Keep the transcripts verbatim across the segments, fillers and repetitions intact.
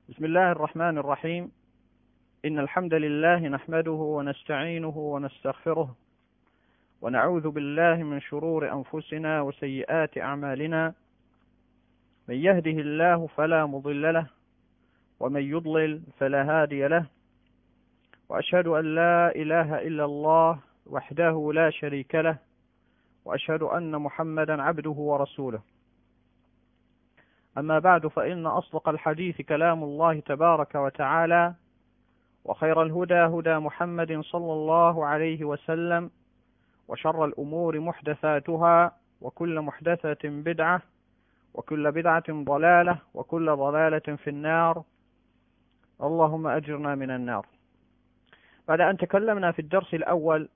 بسم الله الرحمن الرحيم. إن الحمد لله نحمده ونستعينه ونستغفره ونعوذ بالله من شرور أنفسنا وسيئات أعمالنا. من يهده الله فلا مضل له ومن يضلل فلا هادي له، وأشهد أن لا إله إلا الله وحده لا شريك له، وأشهد أن محمدا عبده ورسوله. أما بعد، فإن أصدق الحديث كلام الله تبارك وتعالى، وخير الهدى هدى محمد صلى الله عليه وسلم، وشر الأمور محدثاتها، وكل محدثة بدعة، وكل بدعة ضلالة، وكل ضلالة في النار. اللهم أجرنا من النار. بعد أن تكلمنا في الدرس الأول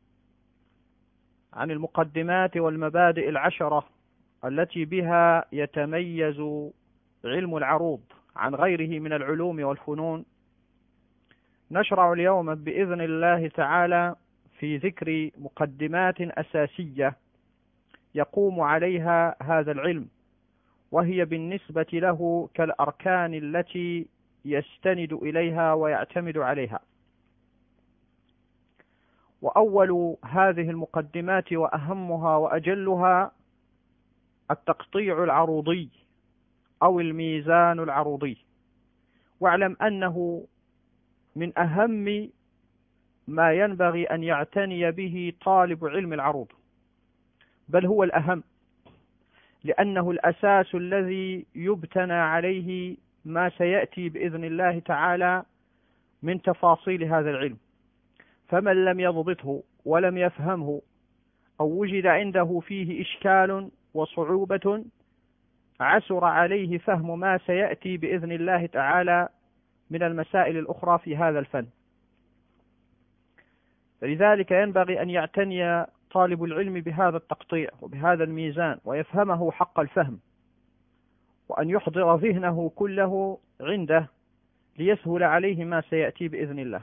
عن المقدمات والمبادئ العشرة التي بها يتميز علم العروض عن غيره من العلوم والفنون، نشرع اليوم بإذن الله تعالى في ذكر مقدمات أساسية يقوم عليها هذا العلم، وهي بالنسبة له كالأركان التي يستند إليها ويعتمد عليها. وأول هذه المقدمات وأهمها وأجلها التقطيع العروضي أو الميزان العروضي. واعلم أنه من أهم ما ينبغي أن يعتني به طالب علم العروض، بل هو الأهم، لأنه الأساس الذي يبتنى عليه ما سيأتي بإذن الله تعالى من تفاصيل هذا العلم. فمن لم يضبطه ولم يفهمه أو وجد عنده فيه إشكال وصعوبة، عسر عليه فهم ما سيأتي بإذن الله تعالى من المسائل الأخرى في هذا الفن. فلذلك ينبغي أن يعتني طالب العلم بهذا التقطيع وبهذا الميزان ويفهمه حق الفهم، وأن يحضر ذهنه كله عنده ليسهل عليه ما سيأتي بإذن الله.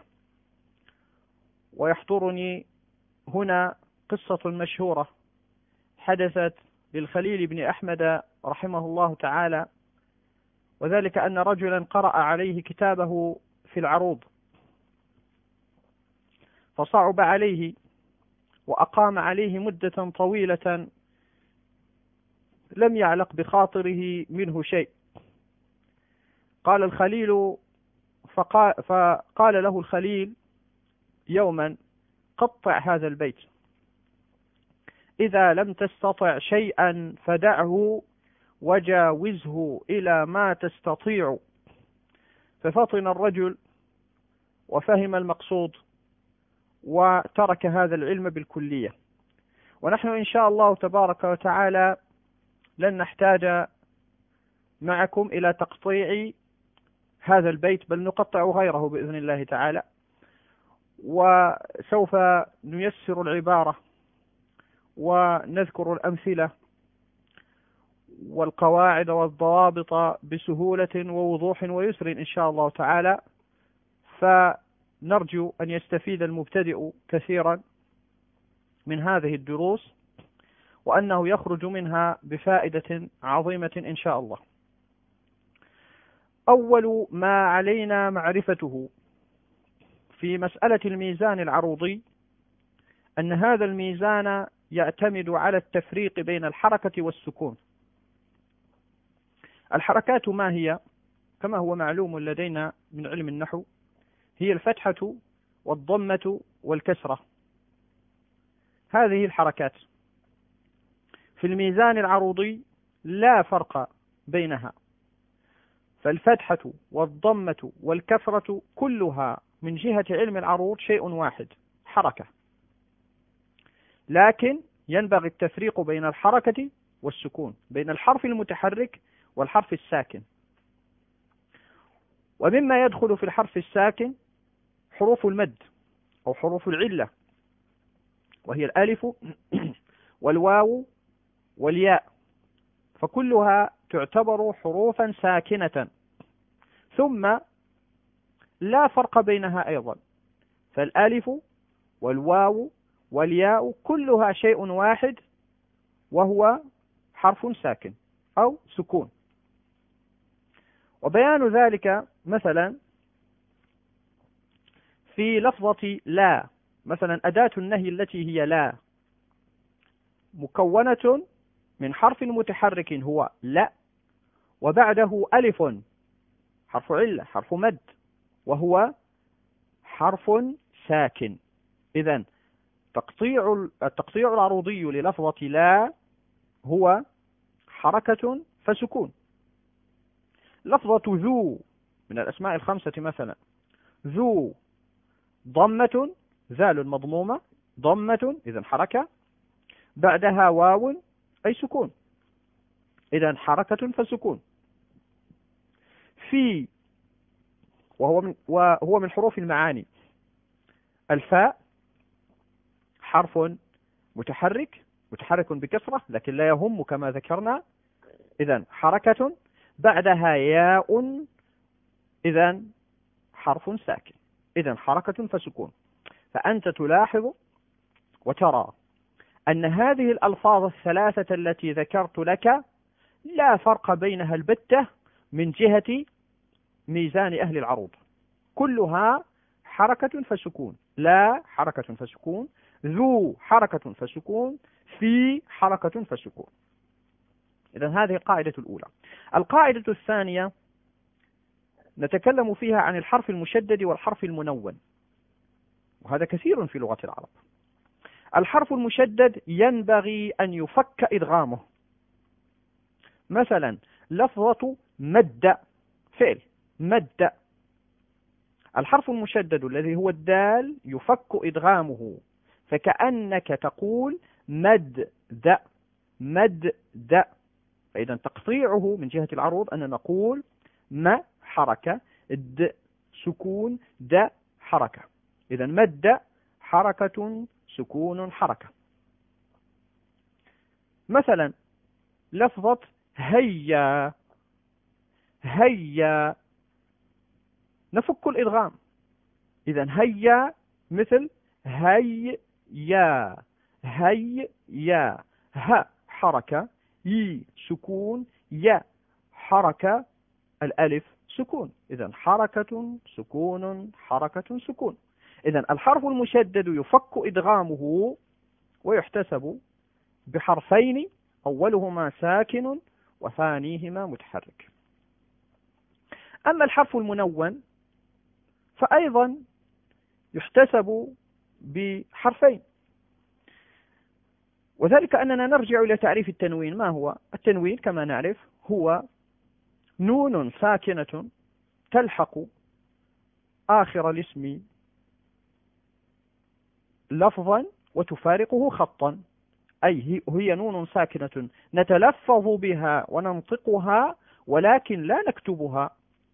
ويحضرني هنا قصة مشهورة حدثت للخليل بن أحمد رحمه الله تعالى، وذلك أن رجلا قرأ عليه كتابه في العروض فصعب عليه وأقام عليه مدة طويلة لم يعلق بخاطره منه شيء. قال الخليل فقال, فقال له الخليل يوما: قطع هذا البيت، إذا لم تستطع شيئا فدعه وجاوزه إلى ما تستطيع. ففطن الرجل وفهم المقصود وترك هذا العلم بالكلية. ونحن إن شاء الله تبارك وتعالى لن نحتاج معكم إلى تقطيع هذا البيت، بل نقطع غيره بإذن الله تعالى، وسوف نيسر العبارة ونذكر الأمثلة والقواعد والضوابط بسهولة ووضوح ويسر إن شاء الله تعالى. فنرجو أن يستفيد المبتدئ كثيرا من هذه الدروس، وأنه يخرج منها بفائدة عظيمة إن شاء الله. أول ما علينا معرفته في مسألة الميزان العروضي أن هذا الميزان يعتمد على التفريق بين الحركة والسكون. الحركات ما هي؟ كما هو معلوم لدينا من علم النحو، هي الفتحة والضمة والكسرة. هذه الحركات في الميزان العروضي لا فرق بينها، فالفتحة والضمة والكسرة كلها من جهة علم العروض شيء واحد، حركة، لكن ينبغي التفريق بين الحركة والسكون، بين الحرف المتحرك والحرف الساكن. ومما يدخل في الحرف الساكن حروف المد أو حروف العلة، وهي الألف والواو والياء، فكلها تعتبر حروفا ساكنة. ثم لا فرق بينها أيضا، فالألف والواو والياء كلها شيء واحد، وهو حرف ساكن أو سكون. وبيان ذلك مثلا في لفظة لا، مثلا أداة النهي التي هي لا مكونة من حرف متحرك هو لا، وبعده ألف حرف علة حرف مد، وهو حرف ساكن. إذن تقطيع التقطيع العروضي للفظة لا هو حركة فسكون. لفظة ذو من الأسماء الخمسة مثلا، ذو ضمة، ذال مضمومة ضمة إذن حركة، بعدها واو أي سكون، إذن حركة فسكون. في وهو من, وهو من حروف المعاني. الفاء حرف متحرك متحرك بكسرة لكن لا يهم كما ذكرنا، إذن حركة، بعدها ياء إذن حرف ساكن، إذن حركة فسكون. فأنت تلاحظ وترى أن هذه الألفاظ الثلاثة التي ذكرت لك لا فرق بينها البتة من جهة ميزان أهل العروض، كلها حركة فسكون. لا حركة فسكون، ذو حركة فسكون، في حركة فسكون. إذن هذه القاعدة الأولى. القاعدة الثانية نتكلم فيها عن الحرف المشدد والحرف المنون، وهذا كثير في لغة العرب. الحرف المشدد ينبغي أن يفك إدغامه. مثلا لفظة مد، فعل مد، الحرف المشدد الذي هو الدال يفك إدغامه، فكأنك تقول مد د مد د. فإذا تقطيعه من جهة العروض أن نقول ما حركة، د سكون، د حركة. إذا مد حركة سكون حركة. مثلا لفظة هيا، هيا نفك الإدغام. إذا هيا مثل هي يا، هي يا، ه حركة، ي سكون، يا حركة، الألف سكون. إذا حركة سكون حركة سكون. إذا الحرف المشدد يفك إدغامه ويحتسب بحرفين أولهما ساكن وثانيهما متحرك. أما الحرف المنون فأيضا يحتسب بحرفين، وذلك أننا نرجع إلى تعريف التنوين. ما هو التنوين؟ كما نعرف هو نون ساكنة تلحق آخر الاسم لفظا وتفارقه خطا، أي هي نون ساكنة نتلفظ بها وننطقها ولكن لا نكتبها.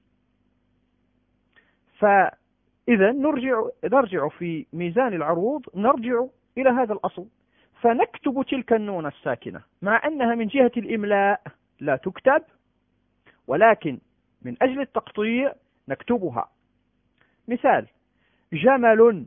فإذا نرجع نرجع في ميزان العروض نرجع إلى هذا الأصل، فنكتب تلك النون الساكنة مع أنها من جهة الإملاء لا تكتب، ولكن من أجل التقطيع نكتبها. مثال جمل،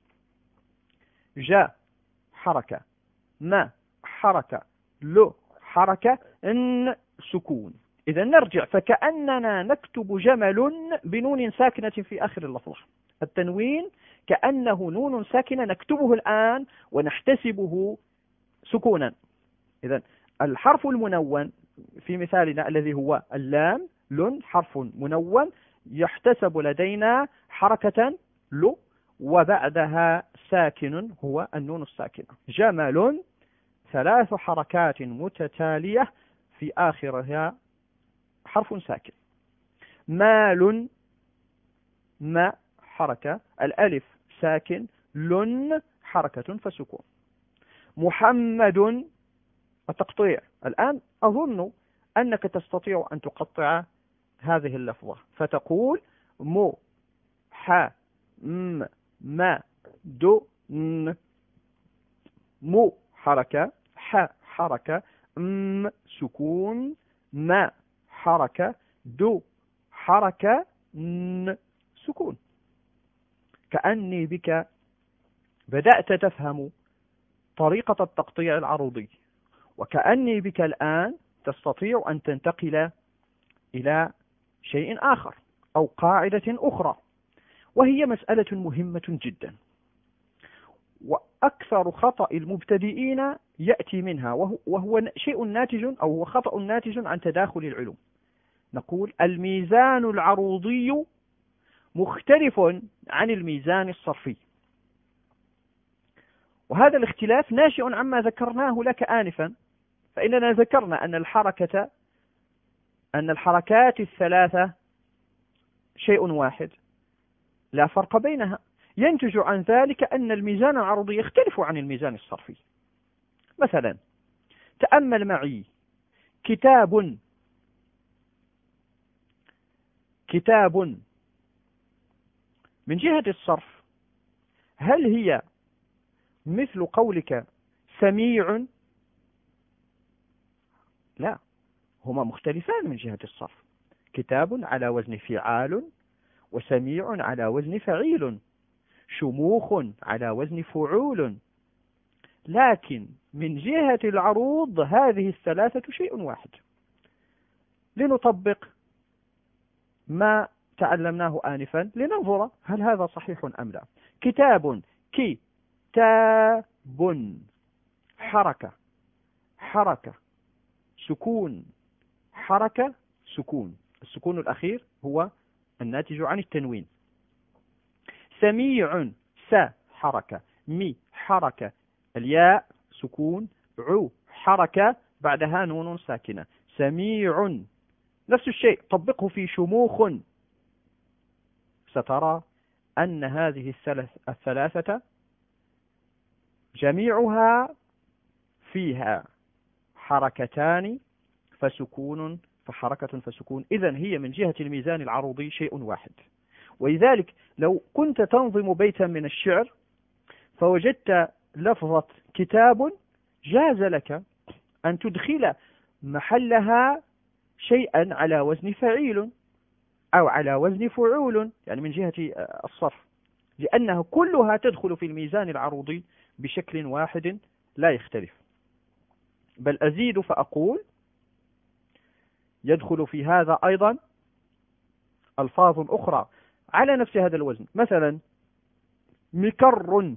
جاء حركة، ما حركة، لو حركة، ان سكون. إذا نرجع فكأننا نكتب جمل بنون ساكنة في آخر اللفظة. التنوين كأنه نون ساكنة نكتبه الآن ونحتسبه سكونا. إذا الحرف المنون في مثالنا الذي هو اللام، لن حرف منون يحتسب لدينا حركة لو وبعدها ساكن هو النون الساكنة. جمل ثلاث حركات متتالية في آخرها حرف ساكن. مال، ما حركة، الألف ساكن، لن حركة فسكون. محمد التقطيع. الآن أظن أنك تستطيع أن تقطع هذه اللفظة فتقول مو ح م ما دو ن. مو حركة، ح حركة، م سكون، ما حركة، دو حركة، ن سكون. كأني بك بدأت تفهم طريقة التقطيع العروضي، وكأني بك الآن تستطيع أن تنتقل إلى شيء آخر أو قاعدة أخرى، وهي مسألة مهمة جدا، وأكثر خطأ المبتدئين يأتي منها، وهو, وهو شيء ناتج أو هو خطأ ناتج عن تداخل العلوم. نقول الميزان العروضي مختلف عن الميزان الصرفي، وهذا الاختلاف ناشئ عما ذكرناه لك آنفا. فإننا ذكرنا أن الحركة أن الحركات الثلاثة شيء واحد لا فرق بينها. ينتج عن ذلك أن الميزان العروضي يختلف عن الميزان الصرفي. مثلا تأمل معي كتاب كتاب من جهة الصرف، هل هي مثل قولك سميع؟ لا، هما مختلفان من جهة الصرف. كتاب على وزن فعال، وسميع على وزن فعيل، شموخ على وزن فعول. لكن من جهة العروض هذه الثلاثة شيء واحد. لنطبق ما تعلمناه آنفا لننظر هل هذا صحيح أم لا. كتاب، كتاب، حركة حركة سكون حركة سكون، السكون الأخير هو الناتج عن التنوين. سميع، س حركة، مي حركة، الياء سكون، عو حركة بعدها نون ساكنة. سميع. نفس الشيء طبقه في شموخ، سترى أن هذه الثلاث الثلاثة جميعها فيها حركتان فسكون فحركة فسكون. إذن هي من جهة الميزان العروضي شيء واحد. ولذلك لو كنت تنظم بيتا من الشعر فوجدت لفظة كتاب، جاز لك أن تدخل محلها شيئا على وزن فعيل أو على وزن فعول، يعني من جهة الصرف، لأنها كلها تدخل في الميزان العروضي بشكل واحد لا يختلف. بل أزيد فأقول يدخل في هذا أيضا ألفاظ أخرى على نفس هذا الوزن. مثلا مكر،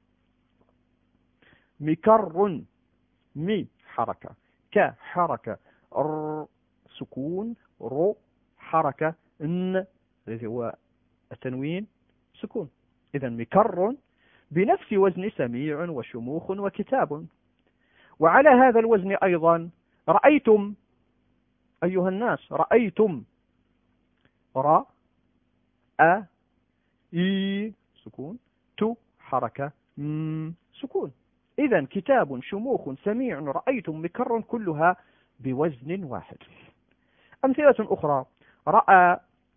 مكر، مي حركة، ك حركة، ر سكون، ر حركة، ن الذي هو التنوين سكون. إذا مكر بنفس وزن سميع وشموخ وكتاب. وعلى هذا الوزن أيضا رأيتم أيها الناس، رأيتم، را أ إي سكون، تو حركة، م سكون. إذا كتاب، شموخ، سميع، رأيتم، مكر، كلها بوزن واحد. أمثلة أخرى: رأى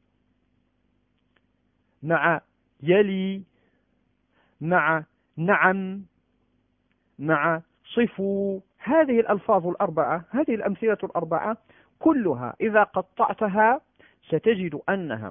مع يلي، مع نعم، مع صفوا. هذه الألفاظ الأربعة، هذه الأمثلة الأربعة كلها إذا قطعتها ستجد أنها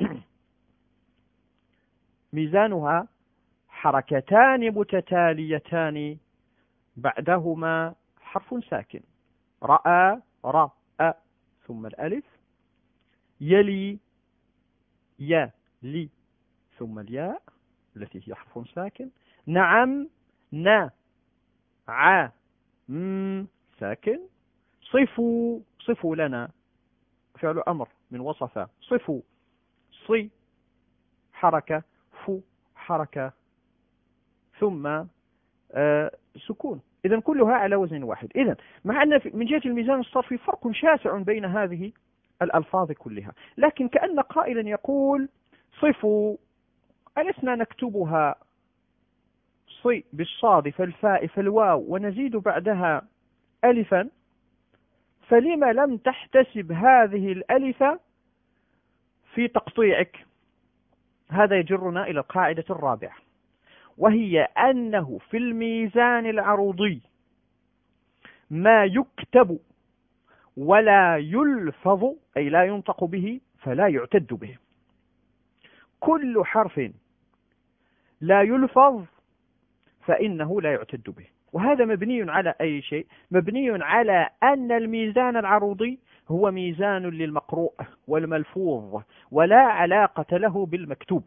ميزانها حركتان متتاليتان بعدهما حرف ساكن. رأى، را أ ثم الألف، يلي، يا لي ثم الياء التي هي حرف ساكن، نعم، نا ع م ساكن، صفوا، صفوا لنا فعل أمر من وصف، صفوا، صي حركة، فو حركة، ثم آه سكون. إذن كلها على وزن واحد. إذن مع أن من جهة الميزان الصرفي فرق شاسع بين هذه الألفاظ كلها، لكن كأن قائلا يقول صفوا ألسنا نكتبها صي بالصاد فالفاء فالواو ونزيد بعدها ألفا، فلما لم تحتسب هذه الألف في تقطيعك؟ هذا يجرنا إلى القاعدة الرابعة، وهي أنه في الميزان العروضي ما يكتب ولا يلفظ أي لا ينطق به فلا يعتد به. كل حرف لا يلفظ فإنه لا يعتد به. وهذا مبني على أي شيء؟ مبني على أن الميزان العروضي هو ميزان للمقروء والملفوظ ولا علاقة له بالمكتوب.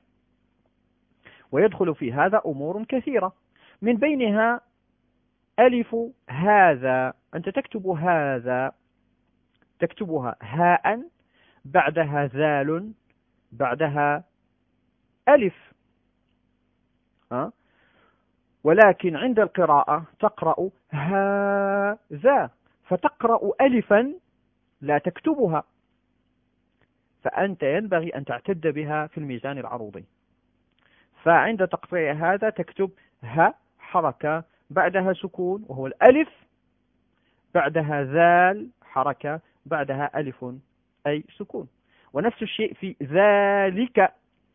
ويدخل في هذا أمور كثيرة، من بينها ألف هذا. أنت تكتب هذا، تكتبها هاء، بعدها ذال، بعدها ألف. ها؟ ولكن عند القراءة تقرأ هذا، فتقرأ ألفا لا تكتبها، فأنت ينبغي أن تعتد بها في الميزان العروضي. فعند تقطيع هذا تكتب ها حركة، بعدها سكون وهو الألف، بعدها ذال حركة، بعدها ألف أي سكون. ونفس الشيء في ذلك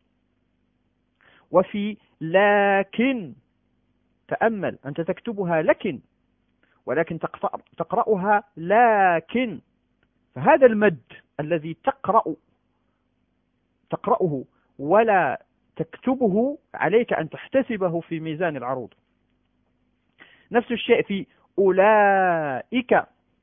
وفي لكن. تأمل، أنت تكتبها لكن، ولكن تقرأها لكن، فهذا المد الذي تقرأ تقرأه ولا تكتبه عليك أن تحتسبه في ميزان العروض. نفس الشيء في أولئك.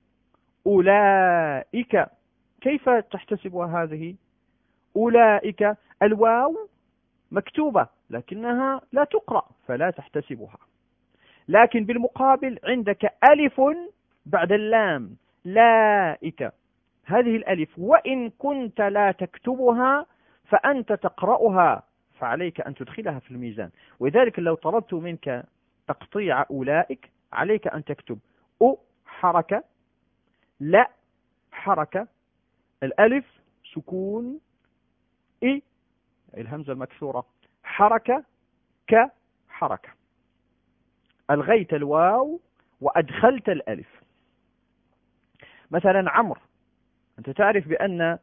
أولئك كيف تحتسبها هذه؟ أولئك الواو مكتوبة لكنها لا تقرأ فلا تحتسبها. لكن بالمقابل عندك ألف بعد اللام، لائك، هذه الألف وإن كنت لا تكتبها فأنت تقرأها، فعليك أن تدخلها في الميزان. ولذلك لو طلبت منك تقطيع أولئك عليك أن تكتب أ حركة، لا حركة، الألف سكون، إ الهمزة المكسورة حركة، ك حركة، ألغيت الواو وأدخلت الألف. مثلا عمرو، أنت تعرف بأن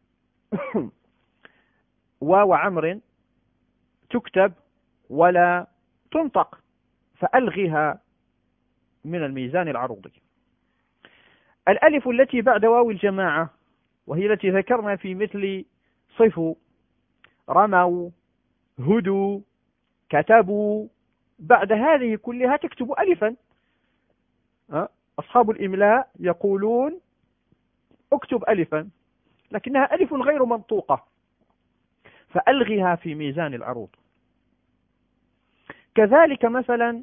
واو عمر تكتب ولا تنطق، فألغيها من الميزان العروضي. الألف التي بعد واو الجماعة وهي التي ذكرنا في مثل صفوا، رموا، هدوا، كتبوا، بعد هذه كلها تكتب ألفا. أصحاب الإملاء يقولون اكتب ألفا، لكنها ألف غير منطوقة، فألغها في ميزان العروض. كذلك مثلا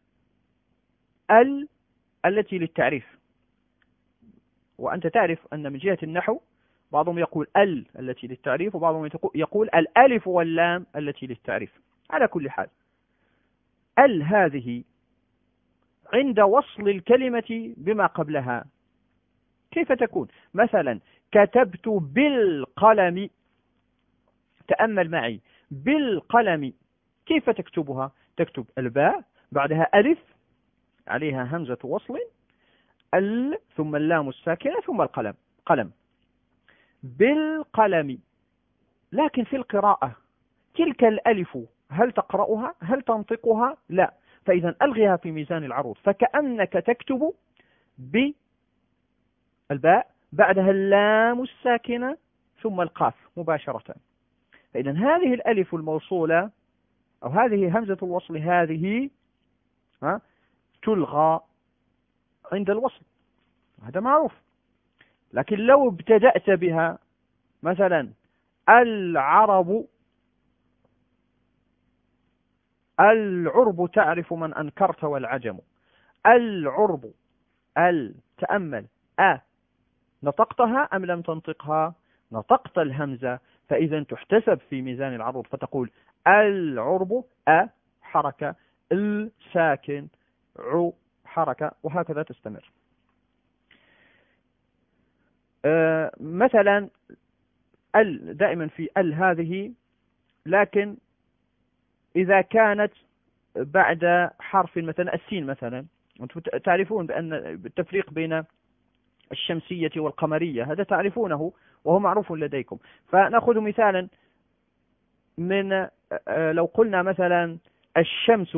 ال التي للتعريف، وأنت تعرف أن من جهة النحو بعضهم يقول ال التي للتعريف، وبعضهم يقول الألف واللام التي للتعريف. على كل حال ال هذه عند وصل الكلمة بما قبلها كيف تكون؟ مثلا كتبت بالقلم، تأمل معي، بالقلم كيف تكتبها؟ تكتب الباء بعدها ألف عليها همزة وصل، ال ثم اللام الساكنة ثم القلم، قلم، بالقلم. لكن في القراءة تلك الألف هل تقرأها؟ هل تنطقها؟ لا، فإذا ألغيها في ميزان العروض، فكأنك تكتب بالباء بعدها اللام الساكنة ثم القاف مباشرة. فإذا هذه الألف الموصولة أو هذه همزة الوصل هذه ها تلغى عند الوصل، هذا معروف. لكن لو ابتدأت بها مثلا العرب، العرب تعرف من أنكرت والعجم، العرب، ال تأمل، أ نطقتها أم لم تنطقها؟ نطقت الهمزة، فإذا تحتسب في ميزان العروض، فتقول العرب، أ حركة، الساكن، عو حركة، وهكذا تستمر. أه مثلا ال دائما في ال هذه، لكن إذا كانت بعد حرف مثلا السين مثلا، أنتم تعرفون بأن التفريق بين الشمسية والقمرية هذا تعرفونه وهو معروف لديكم. فنأخذ مثالا من لو قلنا مثلا الشمس،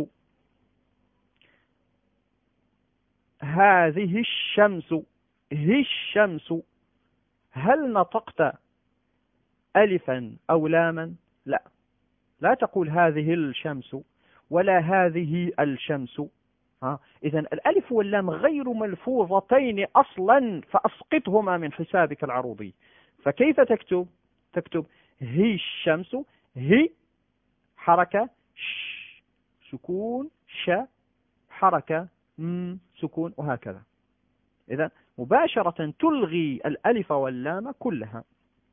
هذه الشمس، هي الشمس، هل نطقت ألفا أو لاما؟ لا، لا تقول هذه الشمس ولا هذه الشمس، ها إذا الألف واللام غير ملفوظتين أصلا، فأسقطهما من حسابك العروضي. فكيف تكتب؟ تكتب هي الشمس، هي حركة ش سكون، ش حركة م سكون، وهكذا. إذا مباشرة تلغي الألف واللام كلها.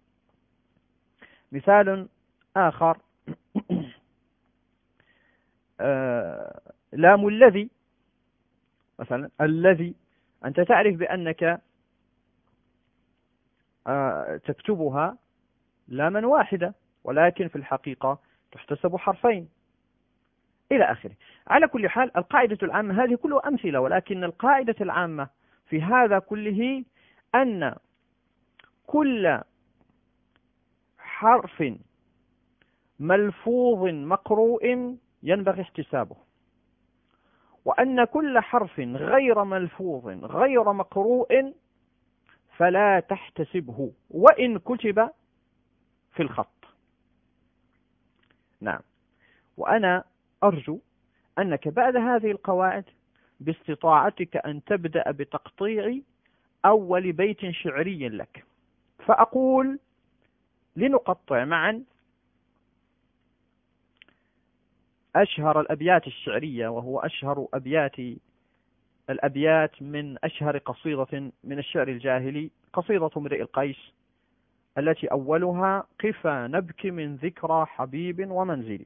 مثال آخر آه لام الذي مثلا، الذي أنت تعرف بأنك آه تكتبها لاما واحدة، ولكن في الحقيقة تحتسب حرفين إلى آخره. على كل حال القاعدة العامة هذه كلها أمثلة، ولكن القاعدة العامة في هذا كله أن كل حرف ملفوظ مقروء ينبغي احتسابه، وأن كل حرف غير ملفوظ غير مقروء فلا تحتسبه وإن كتب في الخط. نعم. وأنا أرجو أنك بعد هذه القواعد باستطاعتك أن تبدأ بتقطيع أول بيت شعري لك. فأقول لنقطع معا أشهر الأبيات الشعرية، وهو أشهر أبيات الأبيات من أشهر قصيدة من الشعر الجاهلي، قصيدة امرئ القيس التي أولها قفا نبكي من ذكرى حبيب ومنزلي.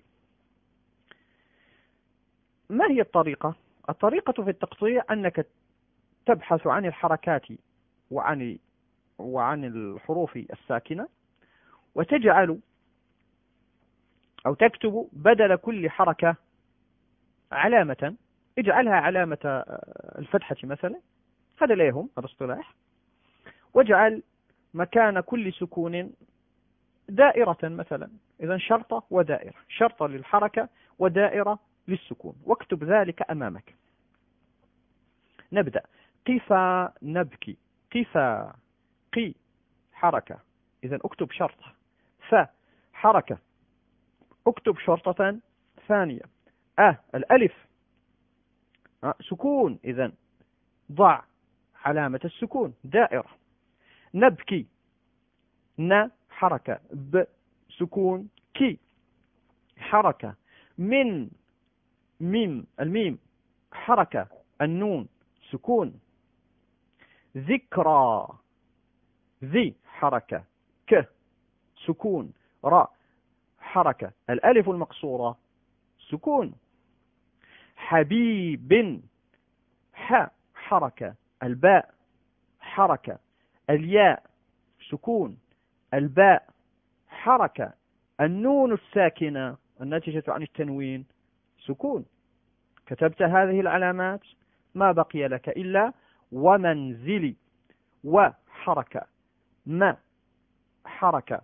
ما هي الطريقة؟ الطريقة في التقطيع أنك تبحث عن الحركات وعن وعن الحروف الساكنة، وتجعل أو تكتب بدل كل حركة علامة، اجعلها علامة الفتحة مثلا، هذا لا يهم، هذا اصطلاح. واجعل مكان كل سكون دائرة مثلا، إذا شرطة ودائرة، شرطة للحركة ودائرة للسكون، واكتب ذلك أمامك. نبدأ. قفا نبكي، قفا، قي حركة، إذا اكتب شرطة. ف حركة، اكتب شرطة ثانية. أ الألف أه سكون، إذا ضع علامة السكون دائرة. نبكي، ن حركة، ب سكون، كي حركة، من ميم الميم حركة، النون سكون. ذكرى، ذي حركة، ك سكون، راء حركة، الألف المقصورة سكون. حبيب، ح حركة، الباء حركة، الياء سكون، الباء حركة، النون الساكنة الناتجة عن التنوين سكون. كتبت هذه العلامات، ما بقي لك إلا ومنزلي، وحركة، ما حركة،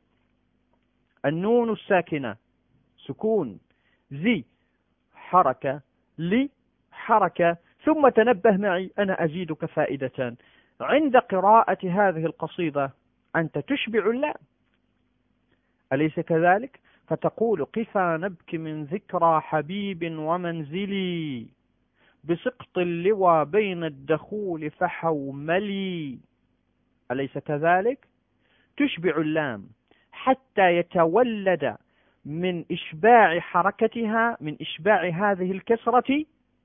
النون الساكنة سكون، زي حركة، لي حركة. ثم تنبه معي، أنا أزيدك فائدة عند قراءة هذه القصيدة، أنت تشبع اللام، أليس كذلك؟ فتقول قفا نبكي من ذكرى حبيب ومنزلي، بسقط اللوى بين الدخول فحوملي، أليس كذلك؟ تشبع اللام حتى يتولد من إشباع حركتها، من إشباع هذه الكسرة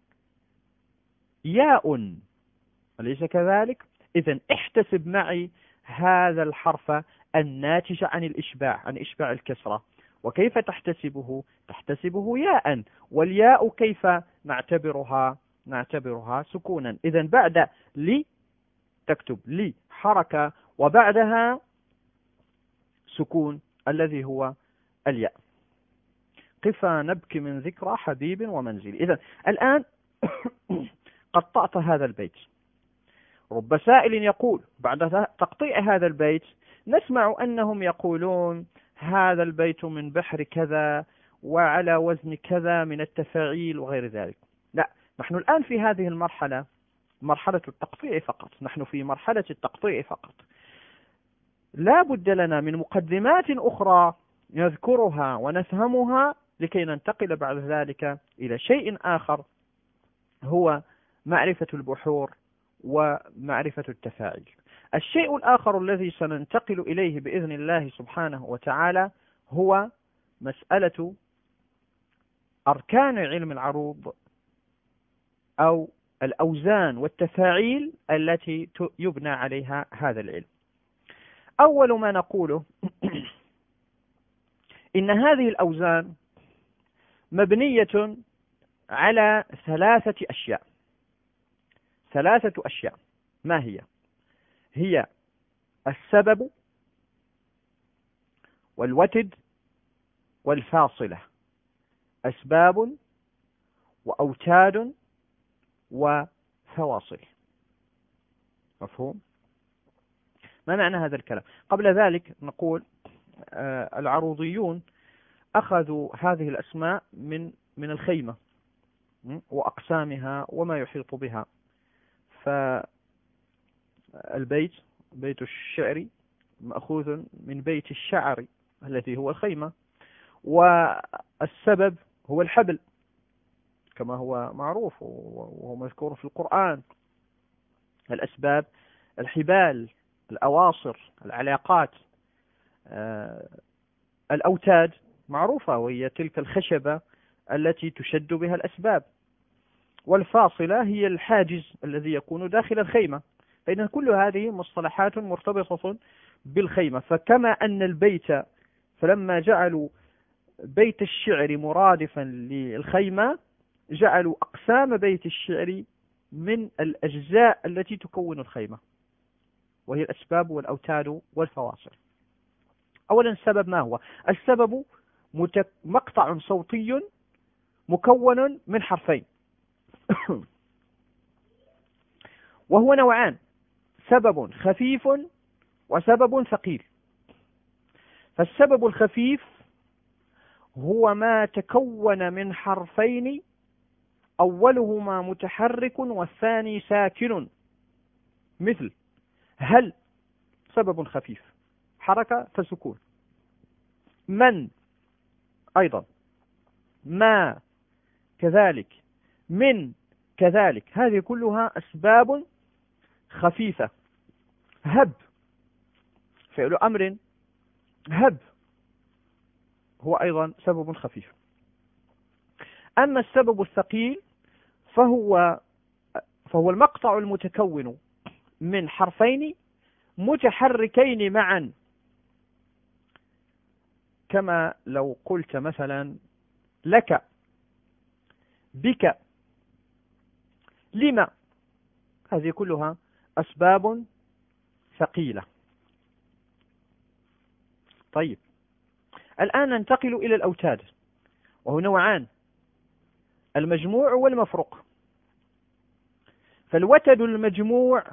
ياء، أليس كذلك؟ إذن احتسب معي هذا الحرف الناتج عن الإشباع، عن إشباع الكسرة. وكيف تحتسبه؟ تحتسبه ياء، والياء كيف نعتبرها؟ نعتبرها سكونا. إذن بعد لي تكتب لي حركة، وبعدها سكون الذي هو الياء. قفا نبكي من ذكرى حبيب ومنزل. إذن الآن قطعت هذا البيت. رب سائل يقول بعد تقطيع هذا البيت، نسمع أنهم يقولون هذا البيت من بحر كذا وعلى وزن كذا من التفاعيل وغير ذلك. لا، نحن الآن في هذه المرحلة مرحلة التقطيع فقط، نحن في مرحلة التقطيع فقط. لا بد لنا من مقدمات أخرى نذكرها ونفهمها لكي ننتقل بعد ذلك إلى شيء آخر هو معرفة البحور ومعرفة التفاعل. الشيء الآخر الذي سننتقل إليه بإذن الله سبحانه وتعالى هو مسألة أركان علم العروض أو الأوزان والتفاعيل التي يبنى عليها هذا العلم. أول ما نقوله إن هذه الأوزان مبنية على ثلاثة أشياء ثلاثة أشياء ما هي؟ هي السبب والوتد والفاصلة، أسباب وأوتاد وفواصل. مفهوم؟ ما معنى هذا الكلام؟ قبل ذلك نقول آه العروضيون أخذوا هذه الأسماء من من الخيمة وأقسامها وما يحيط بها. فالبيت بيت الشعر مأخوذ من بيت الشعر الذي هو الخيمة، والسبب هو الحبل كما هو معروف وهو مذكور في القرآن. الأسباب الحبال، الأواصر، العلاقات. آه الأوتاد معروفة وهي تلك الخشبة التي تشد بها الأسباب. والفاصلة هي الحاجز الذي يكون داخل الخيمة. فإن كل هذه مصطلحات مرتبطة بالخيمة. فكما أن البيت فلما جعلوا بيت الشعر مرادفا للخيمة جعلوا أقسام بيت الشعر من الأجزاء التي تكون الخيمة، وهي الأسباب والأوتاد والفواصل. أولا السبب ما هو؟ السبب مقطع صوتي مكون من حرفين وهو نوعان: سبب خفيف وسبب ثقيل. فالسبب الخفيف هو ما تكون من حرفين أولهما متحرك والثاني ساكن، مثل هل سبب خفيف، حركة فسكون. من أيضا، ما كذلك، من كذلك، هذه كلها أسباب خفيفة. هب فعل أمر، هب هو أيضا سبب خفيف. أما السبب الثقيل فهو فهو المقطع المتكون من حرفين متحركين معا، كما لو قلت مثلا لك، بك، لما. هذه كلها أسباب ثقيلة. طيب، الآن ننتقل إلى الأوتاد، وهو نوعان: المجموع والمفروق. فالوتد المجموع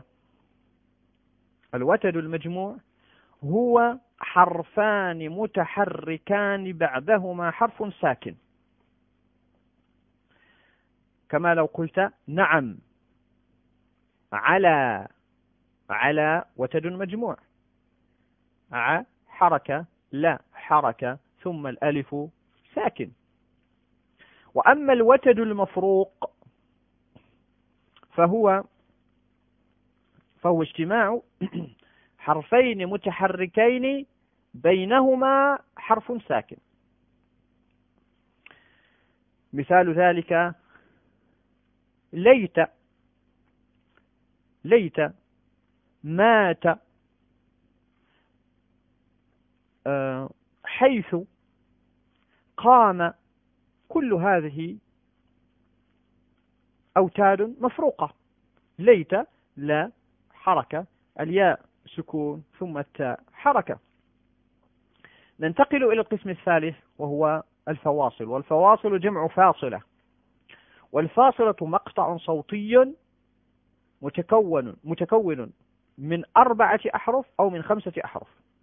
الوتد المجموع هو حرفان متحركان بعدهما حرف ساكن، كما لو قلت نعم، على. على وتد مجموع، ع حركة، لا حركة، ثم الألف ساكن. وأما الوتد المفروق فهو فهو اجتماع حرفين متحركين بينهما حرف ساكن. مثال ذلك ليت، ليت، مات، أه حيث، قام. كل هذه أوتاد مفروقة. ليت لا حركة، الياء سكون، ثم التاء حركة. ننتقل إلى القسم الثالث وهو الفواصل. والفواصل جمع فاصلة. والفاصلة مقطع صوتي متكون متكون من أربعة أحرف أو من خمسة أحرف.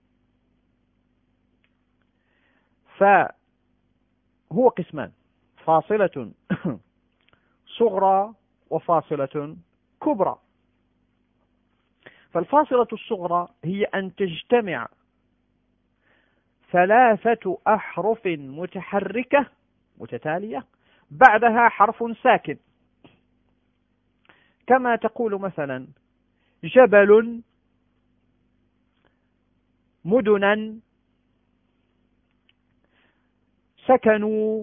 فهو قسمان: فاصلة صغرى وفاصلة كبرى. فالفاصلة الصغرى هي أن تجتمع ثلاثة أحرف متحركة متتالية بعدها حرف ساكن. كما تقول مثلا جبل، مدنا، سكنوا،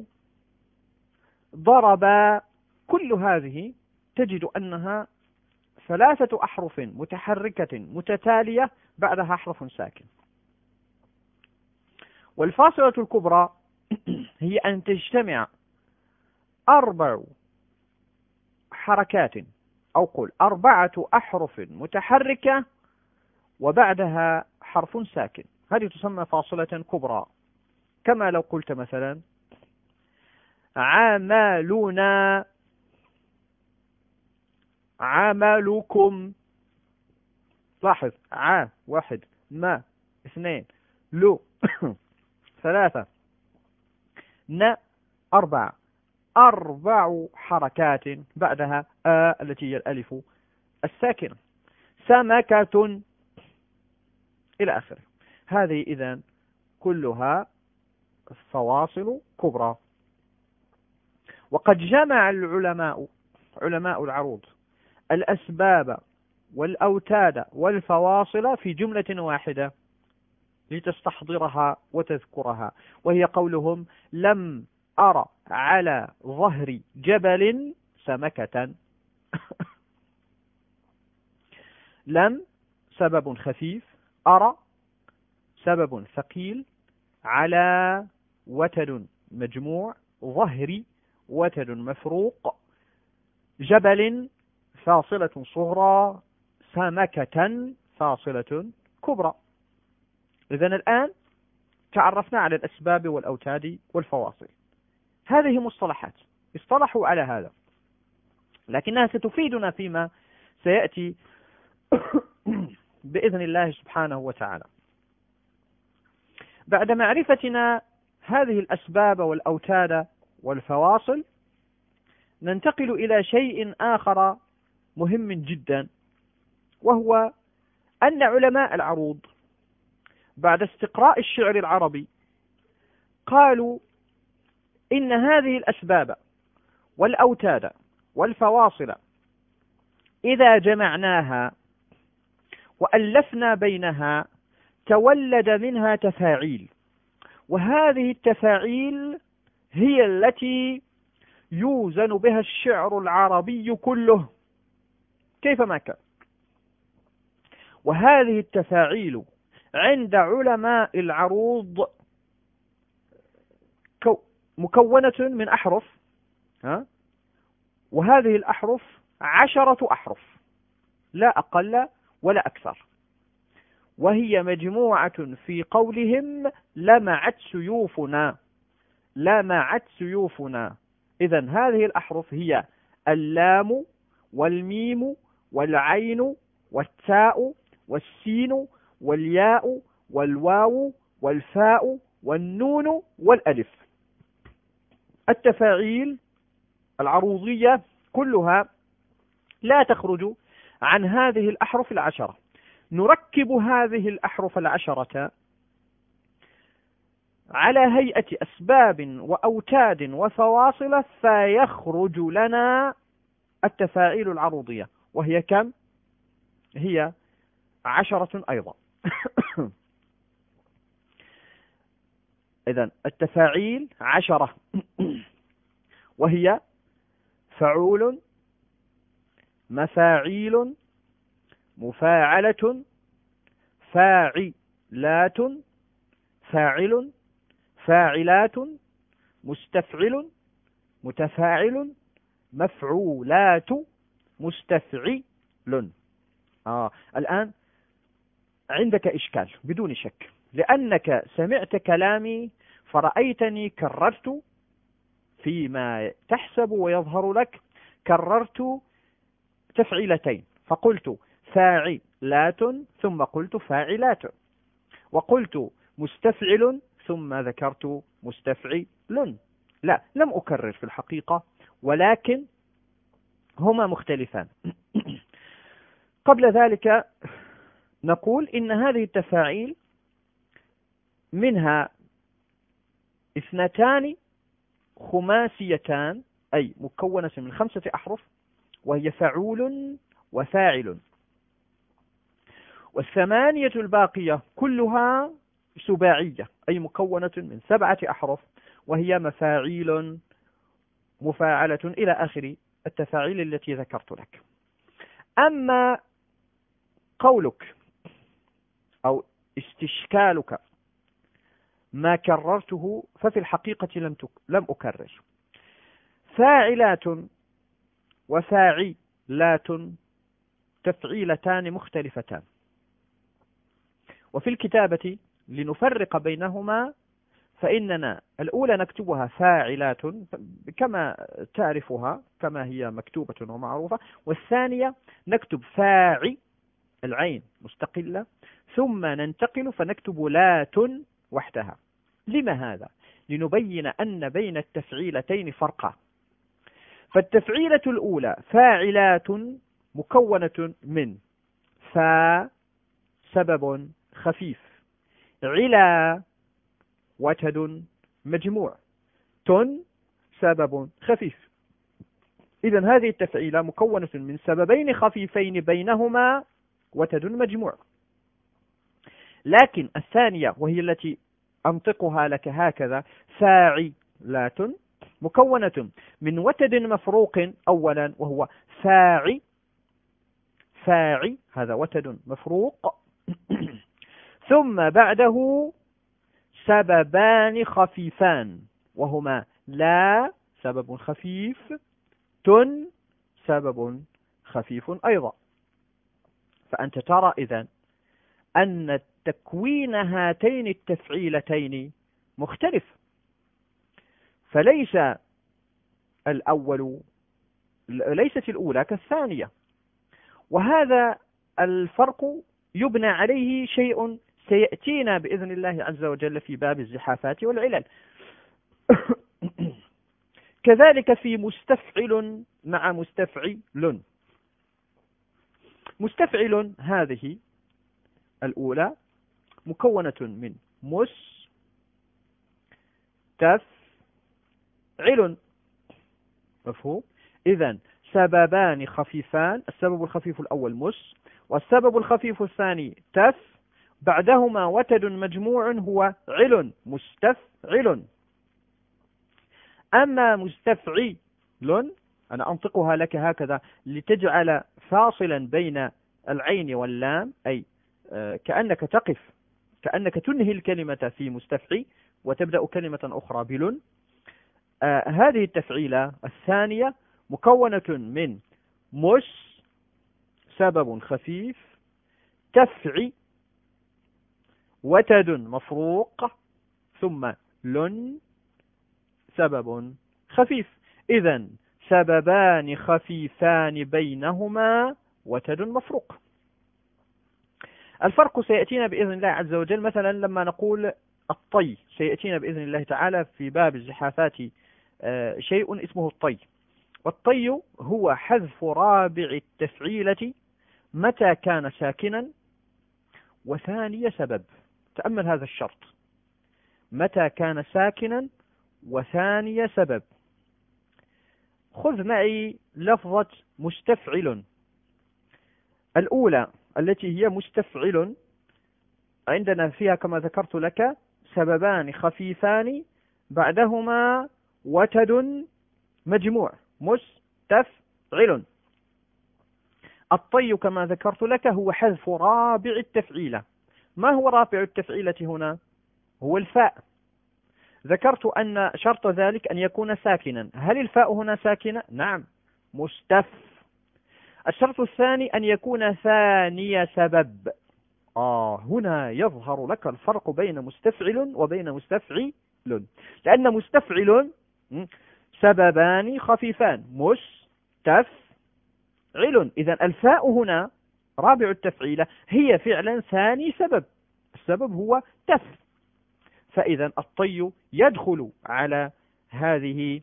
ضرب. كل هذه تجد أنها ثلاثة أحرف متحركة متتالية بعدها حرف ساكن. والفاصلة الكبرى هي أن تجتمع أربع حركات، أو قل أربعة أحرف متحركة وبعدها حرف ساكن، هذه تسمى فاصلة كبرى. كما لو قلت مثلا عملنا، عملكم. لاحظ، ع واحد، ما اثنين، لو ثلاثة، ن أربعة، أربع حركات بعدها آ التي هي الألف الساكنة. سمكة إلى آخره. هذه إذن كلها فواصل كبرى. وقد جمع العلماء، علماء العروض، الأسباب والأوتاد والفواصل في جملة واحدة لتستحضرها وتذكرها، وهي قولهم لم أرى على ظهر جبل سمكة. لم سبب خفيف، أرى سبب ثقيل، على وتد مجموع، ظهري وتد مفروق، جبل فاصلة صغرى، سمكة فاصلة كبرى. إذن الآن تعرفنا على الأسباب والأوتاد والفواصل. هذه مصطلحات اصطلحوا على هذا، لكنها ستفيدنا فيما سيأتي بإذن الله سبحانه وتعالى. بعد معرفتنا هذه الأسباب والأوتاد والفواصل، ننتقل إلى شيء آخر مهم جدا، وهو أن علماء العروض بعد استقراء الشعر العربي قالوا إن هذه الأسباب والأوتاد والفواصل إذا جمعناها وألفنا بينها تولد منها تفاعيل، وهذه التفاعيل هي التي يوزن بها الشعر العربي كله كيفما كان. وهذه التفاعيل عند علماء العروض مكونة من أحرف، ها؟ وهذه الأحرف عشرة أحرف لا أقل ولا أكثر، وهي مجموعة في قولهم لمعت سيوفنا، لمعت سيوفنا. إذن هذه الأحرف هي اللام والميم والعين والتاء والسين والياء والواو والفاء والنون والألف. التفاعيل العروضية كلها لا تخرج عن هذه الأحرف العشرة. نركب هذه الأحرف العشرة على هيئة أسباب وأوتاد وفواصل، فيخرج لنا التفاعيل العروضية، وهي كم؟ هي عشرة أيضا. إذن التفاعيل عشرة، وهي فعول، مفاعيل، مفاعلة، فاعلات، فاعل، فاعلات، مستفعل، متفاعل، مفعولات، مستفعل. آه. الآن عندك إشكال بدون شك، لأنك سمعت كلامي فرأيتني كررت فيما تحسب ويظهر لك، كررت تفعيلتين، فقلت فاعلات ثم قلت فاعلات، وقلت مستفعل ثم ذكرت مستفعل. لا، لم أكرر في الحقيقة، ولكن هما مختلفان. قبل ذلك نقول إن هذه التفاعيل منها اثنتان خماسيتان، أي مكونة من خمسة أحرف، وهي فعول وفاعل. والثمانية الباقية كلها سباعية، أي مكونة من سبعة أحرف، وهي مفاعيل، مفاعلة، إلى آخر التفاعيل التي ذكرت لك. أما قولك أو استشكالك ما كررته ففي الحقيقة لم لم أكرر. فاعلات وفاعلات تفعيلتان مختلفتان، وفي الكتابة لنفرق بينهما فإننا الأولى نكتبها فاعلات كما تعرفها كما هي مكتوبة ومعروفة، والثانية نكتب فاعي العين مستقلة، ثم ننتقل فنكتب لات وحدها. لما هذا؟ لنبين أن بين التفعيلتين فرقا. فالتفعيلة الأولى فاعلات مكونة من فا سبب خفيف، علا وتد مجموع، تن سبب خفيف. إذن هذه التفعيلة مكونة من سببين خفيفين بينهما وتد مجموع. لكن الثانية وهي التي أنطقها لك هكذا فاعلات مكونة من وتد مفروق أولا وهو فاعي، فاعي هذا وتد مفروق، ثم بعده سببان خفيفان وهما لا سبب خفيف، تن سبب خفيف أيضا. فأنت ترى إذن أن تكوين هاتين التفعيلتين مختلف، فليس الأول ليست الأولى كالثانية، وهذا الفرق يبنى عليه شيء سيأتينا بإذن الله عز وجل في باب الزحافات والعلل. كذلك في مستفعل مع مستفعل. مستفعل هذه الأولى مكونة من مس تف علل، مفهوم؟ إذن سببان خفيفان، السبب الخفيف الأول مس، والسبب الخفيف الثاني تف، بعدهما وتد مجموع هو عل، مستفعل. أما مستفعل أنا أنطقها لك هكذا لتجعل فاصلا بين العين واللام، أي كأنك تقف، كأنك تنهي الكلمة في مستفعل وتبدأ كلمة أخرى بلن. آه هذه التفعيلة الثانية مكونة من مس سبب خفيف، تفعي وتد مفروق، ثم لن سبب خفيف. إذن سببان خفيفان بينهما وتد مفروق. الفرق سيأتينا بإذن الله عز وجل مثلا لما نقول الطي، سيأتينا بإذن الله تعالى في باب الزحافات شيء اسمه الطي. والطي هو حذف رابع التفعيلة متى كان ساكنا وثاني سبب. تأمل هذا الشرط، متى كان ساكنا وثاني سبب. خذ معي لفظة مستفعل الأولى التي هي مستفعل، عندنا فيها كما ذكرت لك سببان خفيفان بعدهما وتد مجموع، مستفعل. الطي كما ذكرت لك هو حذف رابع التفعيلة. ما هو رابع التفعيلة هنا؟ هو الفاء. ذكرت أن شرط ذلك أن يكون ساكنا. هل الفاء هنا ساكنة؟ نعم، مستف. الشرط الثاني أن يكون ثاني سبب. آه هنا يظهر لك الفرق بين مستفعل وبين مستفعل، لأن مستفعل سببان خفيفان، مستفعل. إذن الفاء هنا رابع التفعيلة هي فعلا ثاني سبب، السبب هو تف. فإذا الطي يدخل على هذه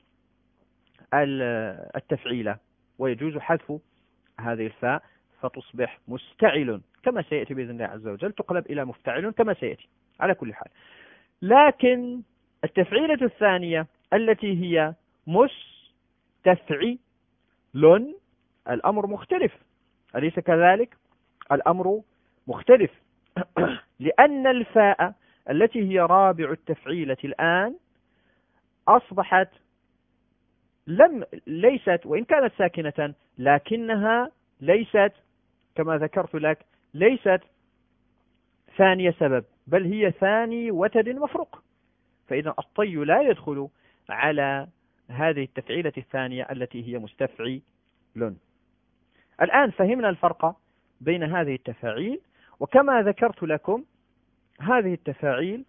التفعيلة ويجوز حذف هذه الفاء فتصبح مستعل كما سيأتي بإذن الله عز وجل، تقلب إلى مفتعل كما سيأتي على كل حال. لكن التفعيلة الثانية التي هي مستفعل، الأمر مختلف، أليس كذلك؟ الأمر مختلف لأن الفاء التي هي رابع التفعيلة الآن أصبحت لم ليست، وإن كانت ساكنة لكنها ليست كما ذكرت لك، ليست ثانية سبب، بل هي ثاني وتد مفروق. فإذا الطي لا يدخل على هذه التفعيلة الثانية التي هي مستفعل. الآن فهمنا الفرق بين هذه التفاعيل، وكما ذكرت لكم هذه التفاعيل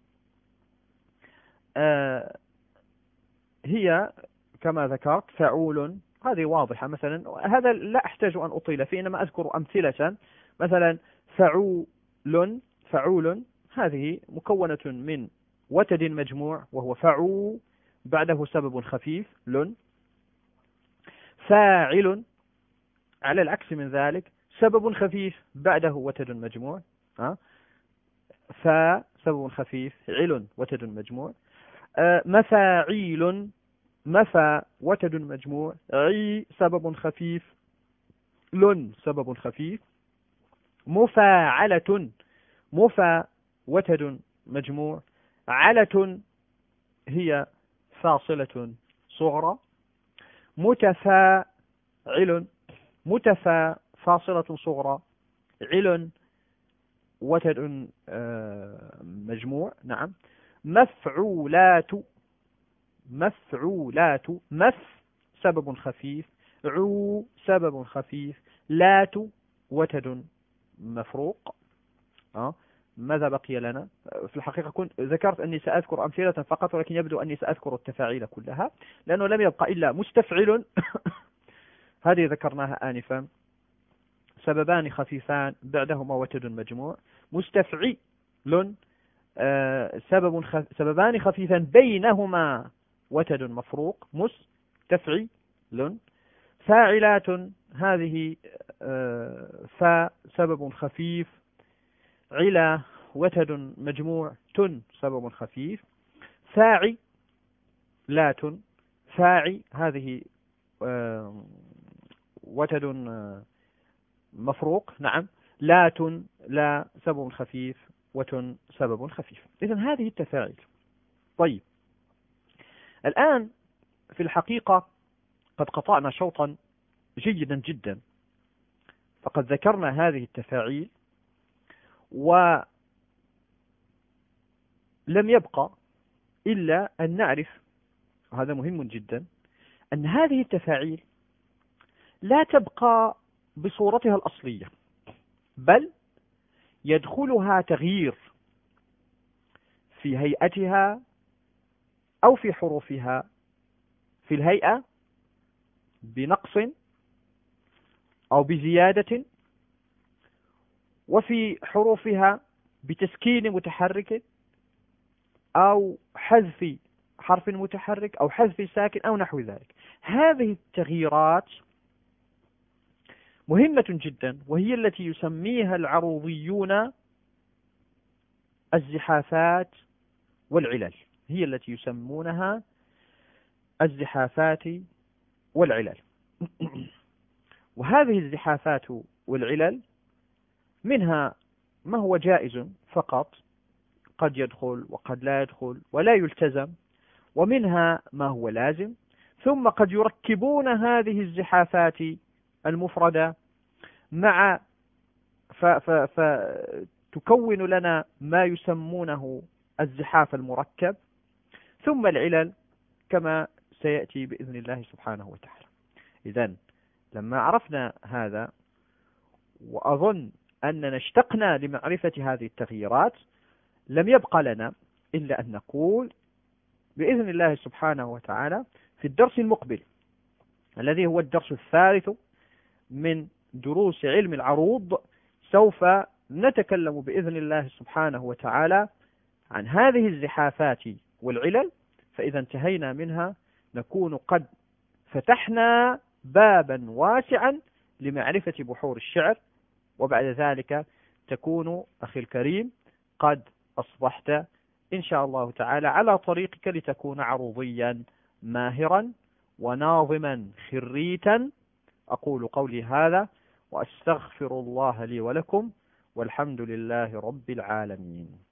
آه هي كما ذكرت فعول، هذه واضحة مثلا، هذا لا أحتاج أن أطيل فيه، إنما أذكر أمثلة. مثلا فعول، فعول هذه مكونة من وتد مجموع وهو فعول بعده سبب خفيف لن. فاعل على العكس من ذلك سبب خفيف بعده وتد مجموع، ها فا سبب خفيف، عل وتد مجموع. آه مفاعيل، مفا وتد مجموع، عي سبب خفيف، لن سبب خفيف. مفاعلة، مفا وتد مجموع، علة هي فاصلة صغرى. متفاعل، متفا فاصلة صغرى، عل وتد مجموع، نعم. مفعولات، مفعولات، مف سبب خفيف، عو سبب خفيف، لات وتد مفروق. أه؟ ماذا بقي لنا؟ في الحقيقة كنت ذكرت أني سأذكر أمثلة فقط، ولكن يبدو أني سأذكر التفاعيل كلها لأنه لم يبقى إلا مستفعل هذه ذكرناها آنفا، سببان خفيفان بعدهما وتد مجموع. مستفعل آه سبب خف... سببان خفيفان بينهما وتد مفروق، مستفعل. فاعلات هذه آه فا سبب خفيف، علا وتد مجموع، تن سبب خفيف. فاعي لات، فاعي هذه آه وتد آه مفروق، نعم. لات لا سبب خفيف، وتن سبب خفيف. إذن هذه التفاعيل. طيب الآن في الحقيقة قد قطعنا شوطا جيدا جدا، فقد ذكرنا هذه التفاعيل ولم يبقى إلا أن نعرف، وهذا مهم جدا، أن هذه التفاعيل لا تبقى بصورتها الأصلية، بل يدخلها تغيير في هيئتها أو في حروفها. في الهيئة بنقص أو بزيادة، وفي حروفها بتسكين متحرك أو حذف حرف متحرك أو حذف ساكن أو نحو ذلك. هذه التغييرات مهمة جدا، وهي التي يسميها العروضيون الزحافات والعلل، هي التي يسمونها الزحافات والعلل. وهذه الزحافات والعلل منها ما هو جائز فقط، قد يدخل وقد لا يدخل ولا يلتزم، ومنها ما هو لازم. ثم قد يركبون هذه الزحافات المفردة مع فتكون لنا ما يسمونه الزحاف المركب، ثم العلل كما سيأتي بإذن الله سبحانه وتعالى. إذن لما عرفنا هذا، وأظن أننا اشتقنا لمعرفة هذه التغييرات، لم يبقى لنا إلا أن نقول بإذن الله سبحانه وتعالى في الدرس المقبل الذي هو الدرس الثالث من دروس علم العروض، سوف نتكلم بإذن الله سبحانه وتعالى عن هذه الزحافات والعلل. فإذا انتهينا منها نكون قد فتحنا بابا واسعا لمعرفة بحور الشعر، وبعد ذلك تكون أخي الكريم قد أصبحت إن شاء الله تعالى على طريقك لتكون عروضيا ماهرا وناظما خريتا أقول قولي هذا وأستغفر الله لي ولكم، والحمد لله رب العالمين.